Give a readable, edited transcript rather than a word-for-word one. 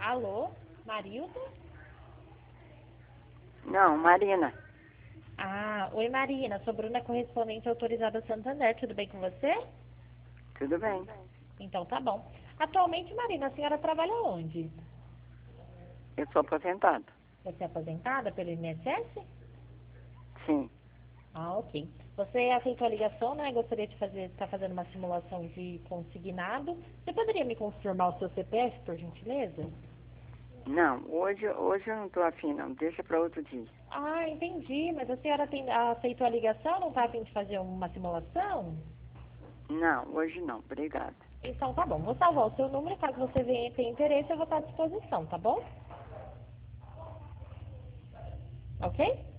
Alô, Marilda? Não, Marina. Ah, oi Marina, sou Bruna, correspondente autorizada Santander, tudo bem com você? Tudo bem. Então tá bom. Atualmente, Marina, a senhora trabalha onde? Eu sou aposentado. Você é aposentada pelo INSS? Sim. Ah, ok. Você aceitou a ligação, né? Gostaria de estar fazendo uma simulação de consignado. Você poderia me confirmar o seu CPF, por gentileza? Não, hoje eu não estou afim, não. Deixa para outro dia. Ah, entendi. Mas a senhora aceitou a ligação? Não está a fim de fazer uma simulação? Não, hoje não. Obrigada. Então tá bom. Vou salvar o seu número. Caso você venha ter interesse, eu vou estar à disposição, tá bom? Ok?